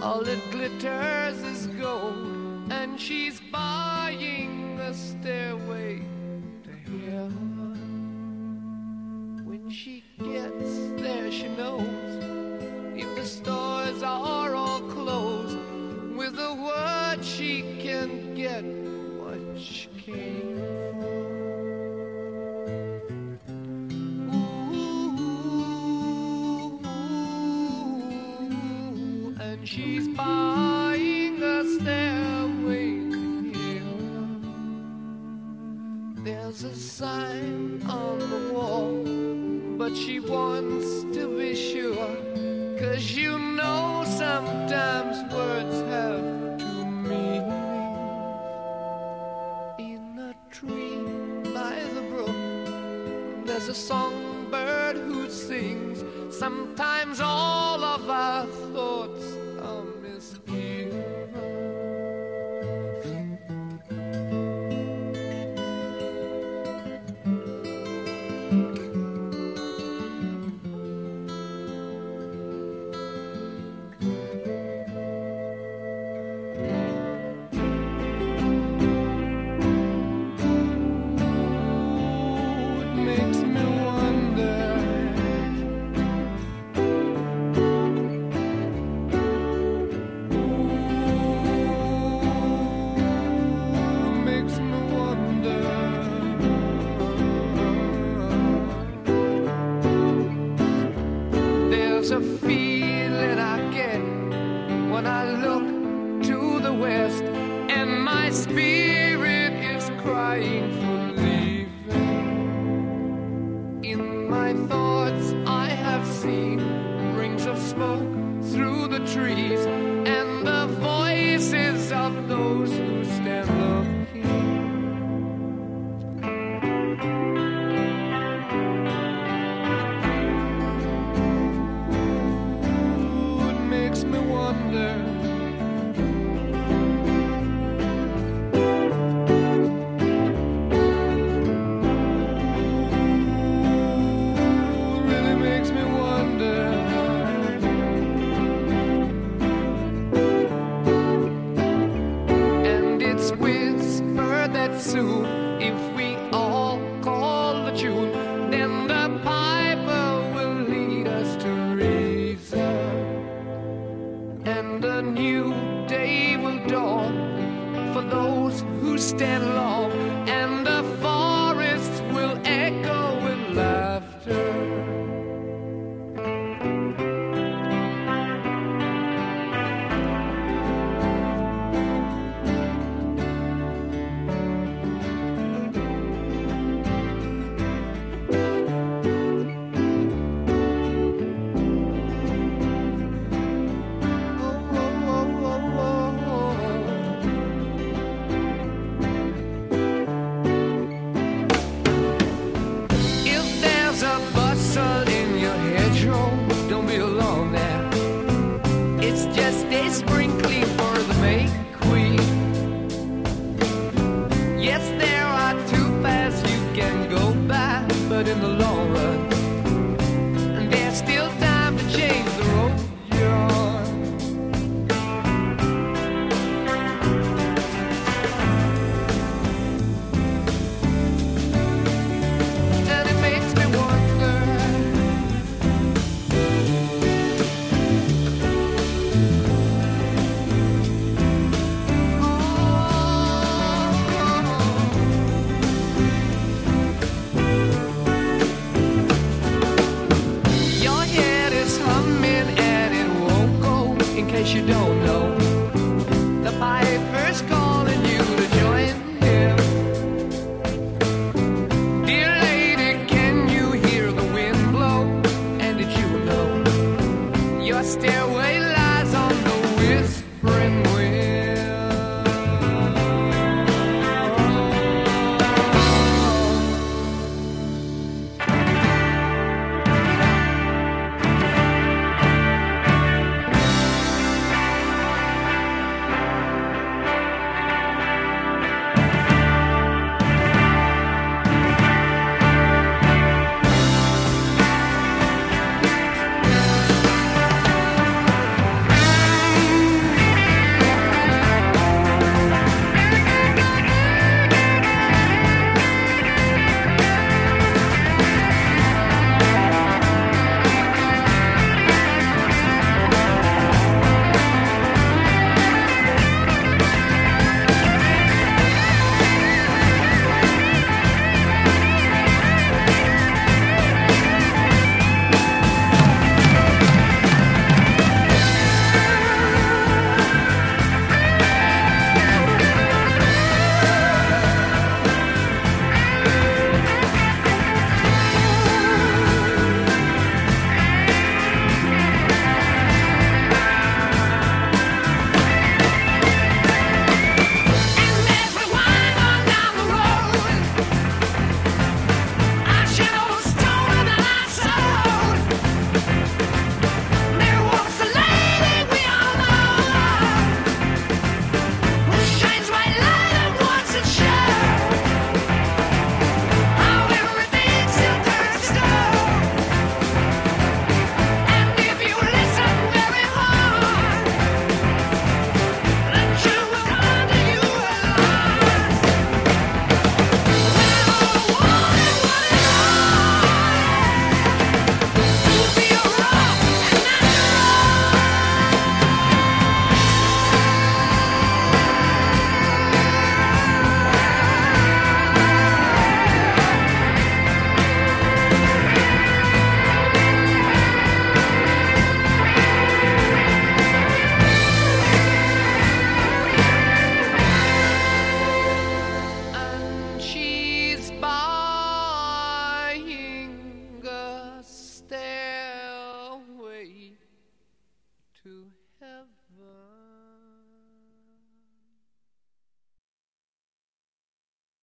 All it glitters is gold, and she's buying a stairway to heaven. When she gets there, she knows if the stores are all closed, with a word she can get what she came for. She's buying a stairway to heaven. There's a sign on the wall, but she wants to be sure, 'cause you know sometimes words have two meanings. In a tree by the brook, there's a songbird who sings. Sometimes all of our thoughts are misgiven. There's a feeling I get when I look to the west, and my spirit is crying for leaving. In my thoughts I have seen rings of smoke through the trees, and the voices of those who stand looking. Soon, if we all call the tune, then the piper will lead us to reason, and a new day will dawn for those who stand long, and the forests will echo with laughter. Don't be alone there. It's just a sprinkling for the May Queen. Yes, there are two paths you can go by, but in the